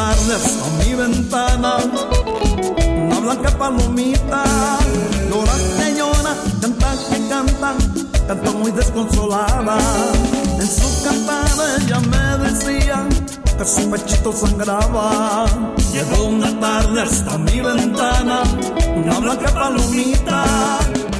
tarde hasta mi ventana una blanca palomita. Llora que llora, canta que canta, canta muy desconsolada. En su cantar ella me decía que su pechito sangraba. Llegó una tarde hasta mi ventana una blanca palomita.